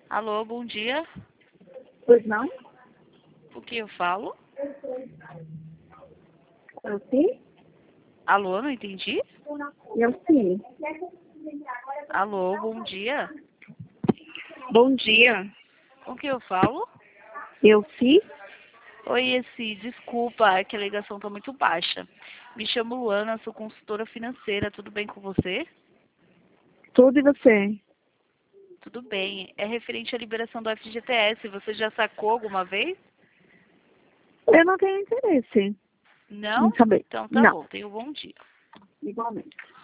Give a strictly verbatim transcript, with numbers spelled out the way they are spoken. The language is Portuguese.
Alô, bom dia. Pois não? O que eu falo? Eu sim? Alô, não entendi? Eu sim. Alô, bom dia. Bom dia. O que eu falo? Eu sim? Oi, esse, desculpa, é que a ligação tá muito baixa. Me chamo Luana, sou consultora financeira, tudo bem com você? Tudo e você? Tudo bem. É referente à liberação do F G T S, você já sacou alguma vez? Eu não tenho interesse Não? em saber. Então tá Não, bom, tenha um bom dia. igualmente.